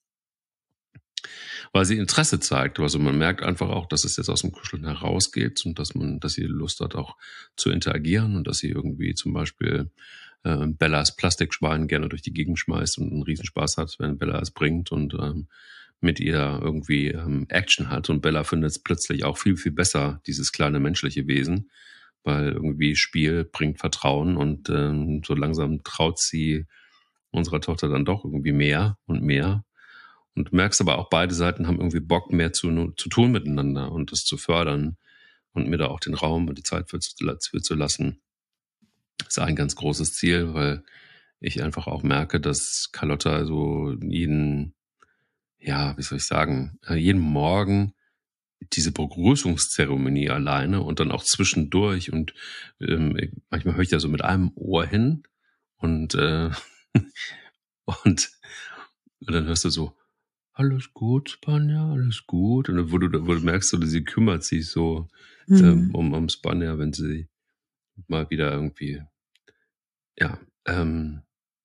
[SPEAKER 1] Weil sie Interesse zeigt. Also man merkt einfach auch, dass es jetzt aus dem Kuscheln herausgeht und dass man, dass sie Lust hat, auch zu interagieren und dass sie irgendwie zum Beispiel äh, Bellas Plastikschwein gerne durch die Gegend schmeißt und einen Riesenspaß hat, wenn Bella es bringt und ähm, mit ihr irgendwie ähm, Action hat. Und Bella findet es plötzlich auch viel, viel besser, dieses kleine menschliche Wesen, weil irgendwie Spiel bringt Vertrauen und ähm, so langsam traut sie unserer Tochter dann doch irgendwie mehr und mehr. Und du merkst aber auch, beide Seiten haben irgendwie Bock, mehr zu, zu tun miteinander und das zu fördern und mir da auch den Raum und die Zeit für, für zu lassen. Das ist ein ganz großes Ziel, weil ich einfach auch merke, dass Carlotta so jeden, ja, wie soll ich sagen, jeden Morgen diese Begrüßungszeremonie alleine und dann auch zwischendurch und ähm, manchmal höre ich da so mit einem Ohr hin und äh, und, und dann hörst du so, alles gut, Spanja, alles gut. Und dann, wo du, wo du merkst, so, sie kümmert sich so
[SPEAKER 2] Mhm.
[SPEAKER 1] ähm, um, um Spanja, wenn sie mal wieder irgendwie, ja, ähm,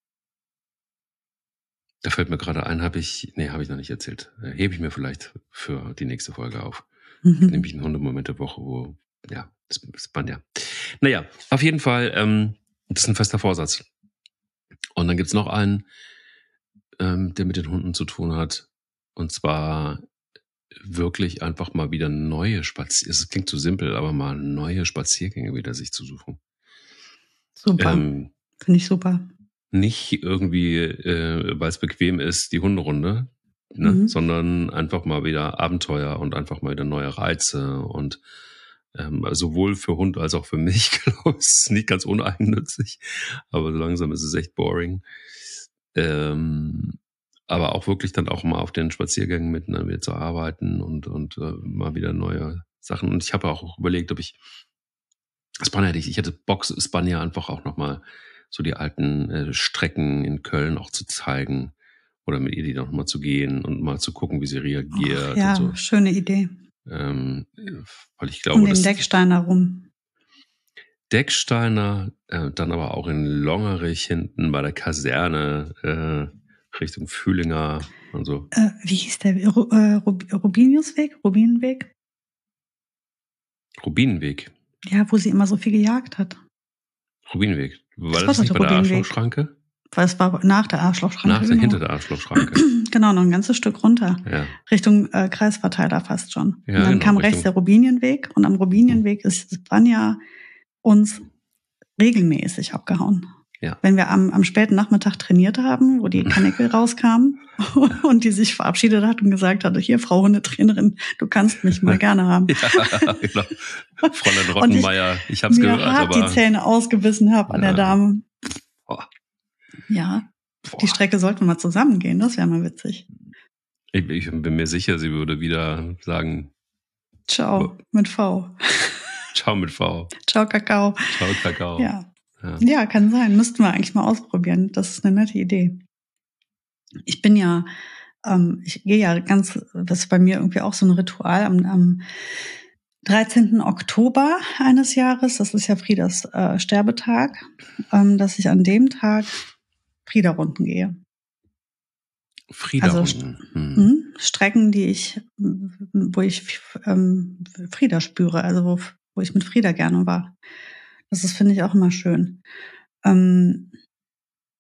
[SPEAKER 1] da fällt mir gerade ein, habe ich, nee, habe ich noch nicht erzählt. Äh, hebe ich mir vielleicht für die nächste Folge auf.
[SPEAKER 2] Mhm.
[SPEAKER 1] Nämlich ein Hundemoment der Woche, wo, ja, Spanja. Naja, auf jeden Fall, ähm, das ist ein fester Vorsatz. Und dann gibt's noch einen, ähm, der mit den Hunden zu tun hat. Und zwar wirklich einfach mal wieder neue Spaziergänge, es klingt zu simpel, aber mal neue Spaziergänge wieder sich zu suchen.
[SPEAKER 2] Super.
[SPEAKER 1] Ähm,
[SPEAKER 2] Finde ich super.
[SPEAKER 1] nicht irgendwie, äh, weil es bequem ist, die Hunderunde, ne?
[SPEAKER 2] Mhm.
[SPEAKER 1] Sondern einfach mal wieder Abenteuer und einfach mal wieder neue Reize und ähm, sowohl für Hund als auch für mich, glaube ich, ist nicht ganz uneigennützig, aber so langsam ist es echt boring. Ähm, aber auch wirklich dann auch mal auf den Spaziergängen miteinander zu arbeiten und, und äh, mal wieder neue Sachen. Und ich habe auch überlegt, ob ich Spanja, ich, ich hätte Bock, Spanja einfach auch nochmal so die alten äh, Strecken in Köln auch zu zeigen oder mit ihr die noch mal zu gehen und mal zu gucken, wie sie reagiert.
[SPEAKER 2] Ach, ja,
[SPEAKER 1] und so.
[SPEAKER 2] Schöne Idee.
[SPEAKER 1] Ähm, weil ich glaube,
[SPEAKER 2] Um den
[SPEAKER 1] dass
[SPEAKER 2] Decksteiner rum.
[SPEAKER 1] Decksteiner, äh, dann aber auch in Longerich hinten bei der Kaserne äh, Richtung Fühlinger und so.
[SPEAKER 2] Äh, wie hieß der? Ru- äh, Rub- Rubiniusweg? Rubinenweg?
[SPEAKER 1] Rubinenweg.
[SPEAKER 2] Ja, wo sie immer so viel gejagt hat.
[SPEAKER 1] Rubinenweg. War
[SPEAKER 2] Das
[SPEAKER 1] das,
[SPEAKER 2] war doch
[SPEAKER 1] nicht
[SPEAKER 2] der
[SPEAKER 1] bei der
[SPEAKER 2] Rubinenweg.
[SPEAKER 1] Arschlochschranke?
[SPEAKER 2] Weil es war nach der Arschlochschranke.
[SPEAKER 1] Nach,
[SPEAKER 2] genau.
[SPEAKER 1] hinter der Arschlochschranke.
[SPEAKER 2] Genau, noch ein ganzes Stück runter.
[SPEAKER 1] Ja.
[SPEAKER 2] Richtung äh, Kreisverteiler fast schon.
[SPEAKER 1] Ja,
[SPEAKER 2] und dann
[SPEAKER 1] genau,
[SPEAKER 2] kam
[SPEAKER 1] Richtung-
[SPEAKER 2] rechts der Rubinienweg und am Rubinienweg ist Spanja uns regelmäßig abgehauen.
[SPEAKER 1] Ja.
[SPEAKER 2] Wenn wir am, am späten Nachmittag trainiert haben, wo die Kanickel rauskam und die sich verabschiedet hat und gesagt hatte, hier, Frau Hundetrainerin, du kannst mich mal gerne haben.
[SPEAKER 1] Ja, genau. Fräulein Rottenmeier, ich, ich hab's
[SPEAKER 2] mir
[SPEAKER 1] gehört,
[SPEAKER 2] hart
[SPEAKER 1] aber
[SPEAKER 2] die Zähne ausgebissen habe an
[SPEAKER 1] Ja.
[SPEAKER 2] der Dame.
[SPEAKER 1] Boah.
[SPEAKER 2] Ja,
[SPEAKER 1] Boah.
[SPEAKER 2] die Strecke sollten wir mal zusammen gehen, das wäre mal witzig.
[SPEAKER 1] ich, ich bin mir sicher, sie würde wieder sagen,
[SPEAKER 2] Ciao, mit V.
[SPEAKER 1] ciao mit V,
[SPEAKER 2] Ciao, Kakao.
[SPEAKER 1] ciao Kakao.
[SPEAKER 2] Ja.
[SPEAKER 1] Ja.
[SPEAKER 2] Ja, kann sein. Müssten wir eigentlich mal ausprobieren. Das ist eine nette Idee. Ich bin ja, ähm, ich gehe ja ganz, das ist bei mir irgendwie auch so ein Ritual am, am dreizehnten Oktober eines Jahres, das ist ja Friedas äh, Sterbetag, ähm, dass ich an dem Tag Frieda-Runden gehe.
[SPEAKER 1] Frieda
[SPEAKER 2] Also
[SPEAKER 1] unten. Hm.
[SPEAKER 2] mh, Strecken, die ich, wo ich ähm, Frieda spüre, also wo, wo ich mit Frieda gerne war. Das ist, finde ich, auch immer schön. Ähm,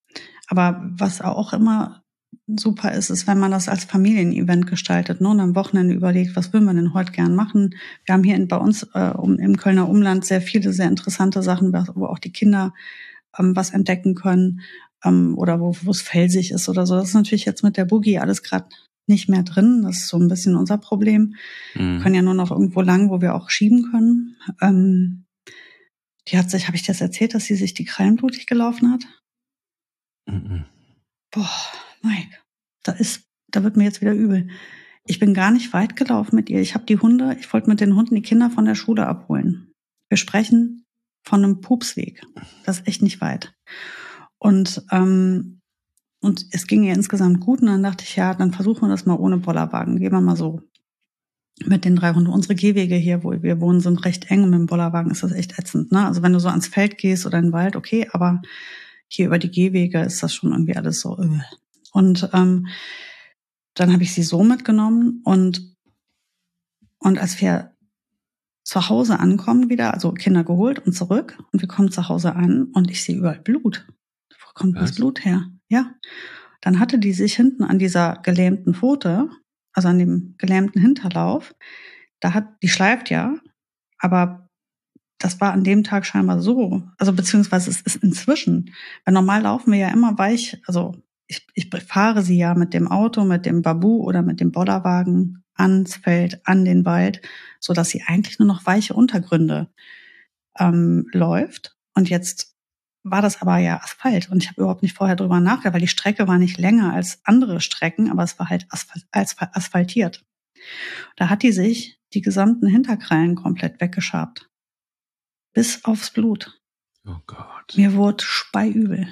[SPEAKER 2] Aber was auch immer super ist, ist, wenn man das als Familienevent gestaltet, ne? Und am Wochenende überlegt, was will man denn heute gern machen? Wir haben hier in, bei uns äh, um, im Kölner Umland sehr viele, sehr interessante Sachen, wo auch die Kinder ähm, was entdecken können ähm, oder wo wo es felsig ist oder so. Das ist natürlich jetzt mit der Boogie alles gerade nicht mehr drin. Das ist so ein bisschen unser Problem.
[SPEAKER 1] Mhm.
[SPEAKER 2] Wir können ja nur noch irgendwo lang, wo wir auch schieben können. Ähm, die hat sich, habe ich das erzählt, dass sie sich die Krallen blutig gelaufen hat?
[SPEAKER 1] Mhm.
[SPEAKER 2] Boah, Mike, da ist, da wird mir jetzt wieder übel. Ich bin gar nicht weit gelaufen mit ihr. Ich habe die Hunde, ich wollte mit den Hunden die Kinder von der Schule abholen. Wir sprechen von einem Pupsweg. Das ist echt nicht weit. Und ähm, und es ging ihr insgesamt gut. Und dann dachte ich, ja, dann versuchen wir das mal ohne Bollerwagen. Gehen wir mal so mit den drei Hunden. Unsere Gehwege hier, wo wir wohnen, sind recht eng. Und mit dem Bollerwagen ist das echt ätzend, ne? Also wenn du so ans Feld gehst oder in den Wald, okay, aber hier über die Gehwege ist das schon irgendwie alles so. Öh. Und ähm, dann habe ich sie so mitgenommen und und als wir zu Hause ankommen wieder, also Kinder geholt und zurück und wir kommen zu Hause an und ich sehe überall Blut. Wo kommt das
[SPEAKER 1] Was?
[SPEAKER 2] Blut her? Ja. Dann hatte die sich hinten an dieser gelähmten Pfote, also an dem gelähmten Hinterlauf, da hat, die schleift ja, aber das war an dem Tag scheinbar so, also beziehungsweise es ist inzwischen, weil normal laufen wir ja immer weich, also ich, ich fahre sie ja mit dem Auto, mit dem Babu oder mit dem Bollerwagen ans Feld, an den Wald, so dass sie eigentlich nur noch weiche Untergründe ähm, läuft. Und jetzt war das aber ja Asphalt und ich habe überhaupt nicht vorher drüber nachgedacht, weil die Strecke war nicht länger als andere Strecken, aber es war halt asphalt, asphaltiert. Da hat die sich die gesamten Hinterkrallen komplett weggeschabt. Bis aufs Blut.
[SPEAKER 1] Oh Gott.
[SPEAKER 2] Mir wurde speiübel.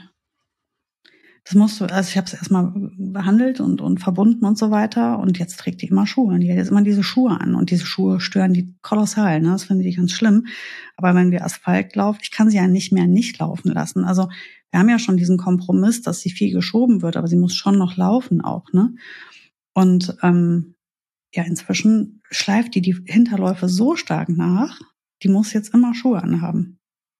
[SPEAKER 2] Das musst du, also ich habe es erstmal behandelt und, und verbunden und so weiter. Und jetzt trägt die immer Schuhe. Und die hat jetzt immer diese Schuhe an. Und diese Schuhe stören die kolossal. Ne? Das finde ich ganz schlimm. Aber wenn wir Asphalt laufen, ich kann sie ja nicht mehr nicht laufen lassen. Also wir haben ja schon diesen Kompromiss, dass sie viel geschoben wird, aber sie muss schon noch laufen auch. Ne? Und ähm, ja, inzwischen schleift die die Hinterläufe so stark nach, die muss jetzt immer Schuhe anhaben.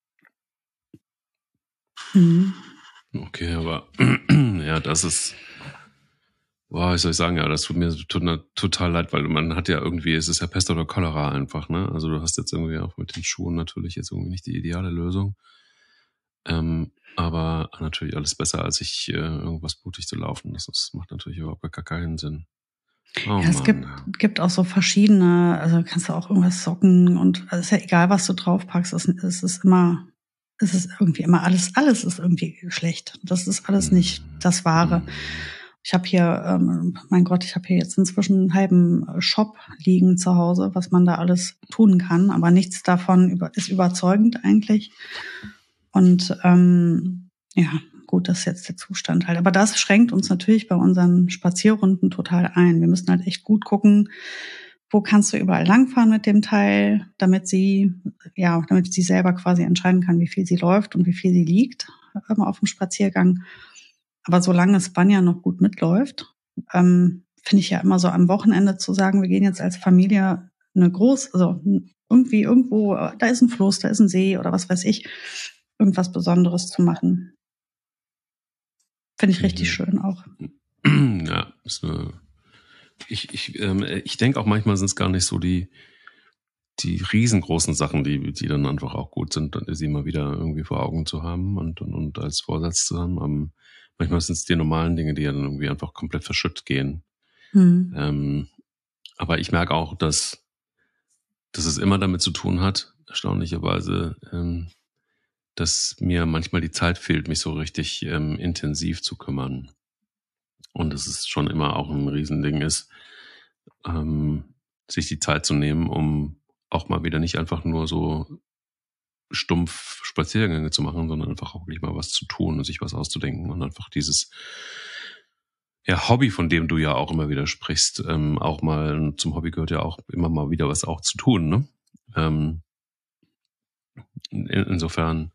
[SPEAKER 2] Mhm.
[SPEAKER 1] Okay, aber ja, das ist, boah, wie soll ich sagen, ja, das tut mir total leid, weil man hat ja irgendwie, es ist ja Pest oder Cholera einfach, ne? Also du hast jetzt irgendwie auch mit den Schuhen natürlich jetzt irgendwie nicht die ideale Lösung. Ähm, aber natürlich alles besser, als ich äh, irgendwas blutig zu laufen. Das, das macht natürlich überhaupt gar keinen Sinn. Oh
[SPEAKER 2] ja, es
[SPEAKER 1] Mann.
[SPEAKER 2] gibt, gibt auch so verschiedene, also kannst du auch irgendwas Socken und es ist ja egal, was du draufpackst, es, es ist immer, es ist irgendwie immer alles, alles ist irgendwie schlecht. Das ist alles nicht das Wahre. Ich habe hier, ähm, mein Gott, ich habe hier jetzt inzwischen einen halben Shop liegen zu Hause, was man da alles tun kann, aber nichts davon über, ist überzeugend eigentlich. Und ähm, ja, gut, das ist jetzt der Zustand halt. Aber das schränkt uns natürlich bei unseren Spazierrunden total ein. Wir müssen halt echt gut gucken, wo kannst du überall langfahren mit dem Teil, damit sie, ja, damit sie selber quasi entscheiden kann, wie viel sie läuft und wie viel sie liegt immer auf dem Spaziergang. Aber solange Spanja noch gut mitläuft, ähm, finde ich ja immer so am Wochenende zu sagen, wir gehen jetzt als Familie eine groß, also irgendwie irgendwo, da ist ein Fluss, da ist ein See oder was weiß ich, irgendwas Besonderes zu machen. Finde ich richtig schön auch.
[SPEAKER 1] Ja, ist eine, ich, ich, ähm, ich denke auch manchmal sind es gar nicht so die, die riesengroßen Sachen, die, die dann einfach auch gut sind, sie mal wieder irgendwie vor Augen zu haben und, und, und als Vorsatz zu haben. Um, manchmal sind es die normalen Dinge, die ja dann irgendwie einfach komplett verschütt gehen. Mhm. Ähm, aber ich merke auch, dass, dass es immer damit zu tun hat, erstaunlicherweise, ähm, dass mir manchmal die Zeit fehlt, mich so richtig ähm, intensiv zu kümmern. Und dass es schon immer auch ein Riesending ist, ähm, sich die Zeit zu nehmen, um auch mal wieder nicht einfach nur so stumpf Spaziergänge zu machen, sondern einfach auch wirklich mal was zu tun und sich was auszudenken und einfach dieses ja, Hobby, von dem du ja auch immer wieder sprichst, ähm, auch mal, zum Hobby gehört ja auch immer mal wieder was auch zu tun, ne? Ähm, in, insofern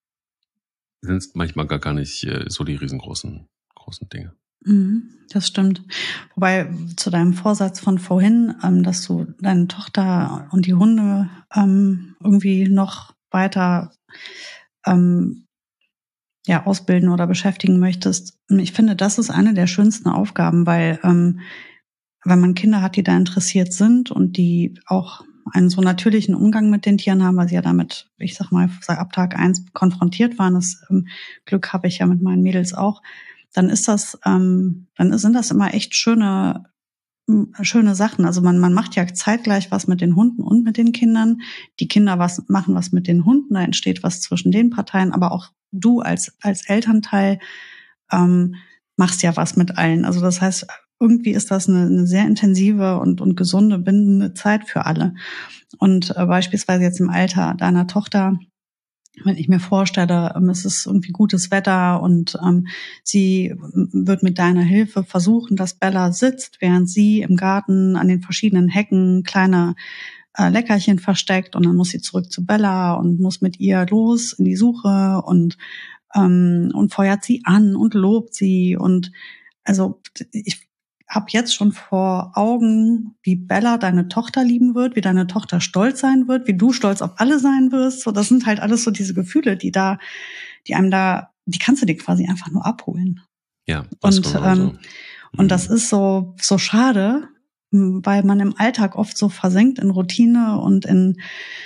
[SPEAKER 1] sind es manchmal gar, gar nicht äh, so die riesengroßen großen Dinge.
[SPEAKER 2] Das stimmt. Wobei zu deinem Vorsatz von vorhin, ähm, dass du deine Tochter und die Hunde ähm, irgendwie noch weiter ähm, ja, ausbilden oder beschäftigen möchtest. Ich finde, das ist eine der schönsten Aufgaben, weil ähm, wenn man Kinder hat, die da interessiert sind und die auch einen so natürlichen Umgang mit den Tieren haben, weil sie ja damit, ich sag mal, ab Tag eins konfrontiert waren, das ähm, Glück habe ich ja mit meinen Mädels auch, dann ist das, ähm, dann sind das immer echt schöne schöne Sachen. Also man, man macht ja zeitgleich was mit den Hunden und mit den Kindern. Die Kinder was, machen was mit den Hunden, da entsteht was zwischen den Parteien, aber auch du als, als Elternteil ähm, machst ja was mit allen. Also das heißt, irgendwie ist das eine, eine sehr intensive und, und gesunde, bindende Zeit für alle. Und äh, beispielsweise jetzt im Alter deiner Tochter, wenn ich mir vorstelle, es ist irgendwie gutes Wetter und ähm, sie wird mit deiner Hilfe versuchen, dass Bella sitzt, während sie im Garten an den verschiedenen Hecken kleine äh, Leckerchen versteckt, und dann muss sie zurück zu Bella und muss mit ihr los in die Suche und ähm, und feuert sie an und lobt sie. Und also ich hab jetzt schon vor Augen, wie Bella deine Tochter lieben wird, wie deine Tochter stolz sein wird, wie du stolz auf alle sein wirst. So, das sind halt alles so diese Gefühle, die da, die einem da, die kannst du dir quasi einfach nur abholen.
[SPEAKER 1] Ja. Das
[SPEAKER 2] und ähm, so. mhm. und das ist so so schade, weil man im Alltag oft so versenkt in Routine und in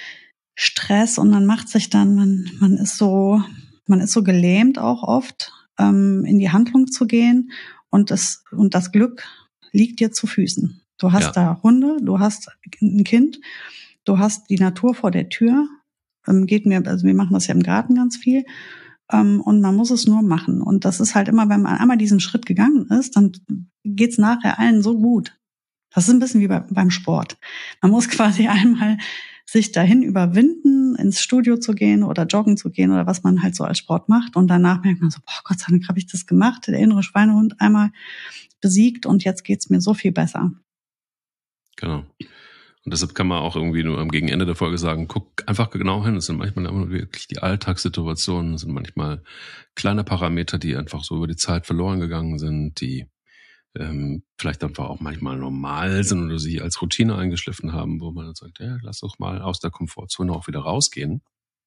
[SPEAKER 2] Stress, und man macht sich dann, man man ist so, man ist so gelähmt auch oft, ähm, in die Handlung zu gehen. Und das, und das Glück liegt dir zu Füßen. Du hast ja. da Hunde, du hast ein Kind, du hast die Natur vor der Tür. Ähm, geht mir, also wir machen das ja im Garten ganz viel. Ähm, und man muss es nur machen. Und das ist halt immer, wenn man einmal diesen Schritt gegangen ist, dann geht's nachher allen so gut. Das ist ein bisschen wie bei, beim Sport. Man muss quasi einmal sich dahin überwinden, ins Studio zu gehen oder joggen zu gehen oder was man halt so als Sport macht. Und danach merkt man so, boah, Gott sei Dank habe ich das gemacht, der innere Schweinehund einmal besiegt, und jetzt geht's mir so viel besser.
[SPEAKER 1] Genau. Und deshalb kann man auch irgendwie nur am Gegenende der Folge sagen, guck einfach genau hin. Es sind manchmal immer wirklich die Alltagssituationen, es sind manchmal kleine Parameter, die einfach so über die Zeit verloren gegangen sind, die ähm, vielleicht einfach auch manchmal normal sind oder sie als Routine eingeschliffen haben, wo man dann sagt, ja, lass doch mal aus der Komfortzone auch wieder rausgehen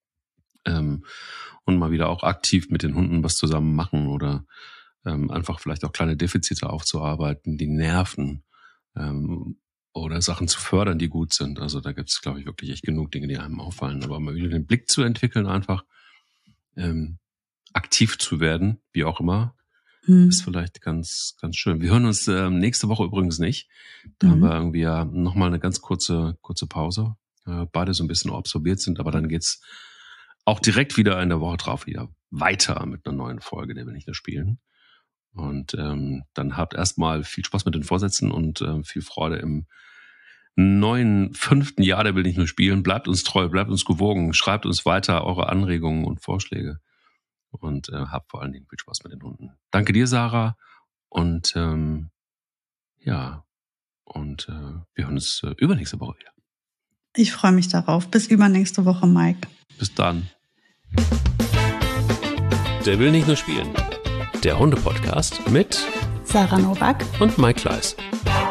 [SPEAKER 1] ähm, und mal wieder auch aktiv mit den Hunden was zusammen machen oder ähm, einfach vielleicht auch kleine Defizite aufzuarbeiten, die nerven ähm, oder Sachen zu fördern, die gut sind. Also da gibt es, glaube ich, wirklich echt genug Dinge, die einem auffallen. Aber mal wieder den Blick zu entwickeln, einfach ähm, aktiv zu werden, wie auch immer, hm. ist vielleicht ganz ganz schön. Wir hören uns ähm, nächste Woche übrigens nicht. Da mhm. haben wir irgendwie ja nochmal eine ganz kurze kurze Pause. Äh, beide so ein bisschen absorbiert sind, aber dann geht's auch direkt wieder in der Woche drauf wieder weiter mit einer neuen Folge, der wir nicht nur spielen. Und ähm, dann habt erstmal viel Spaß mit den Vorsätzen und äh, viel Freude im neuen, fünften Jahr der will nicht nur spielen. Bleibt uns treu, bleibt uns gewogen, schreibt uns weiter eure Anregungen und Vorschläge und äh, habt vor allen Dingen viel Spaß mit den Hunden. Danke dir, Sarah, und ähm, ja, und äh, wir hören uns äh, übernächste Woche wieder.
[SPEAKER 2] Ich freue mich darauf. Bis übernächste Woche, Mike.
[SPEAKER 1] Bis dann. Der will nicht nur spielen. Der Hunde-Podcast mit
[SPEAKER 2] Sarah Nowak
[SPEAKER 1] und Mike Kleiss.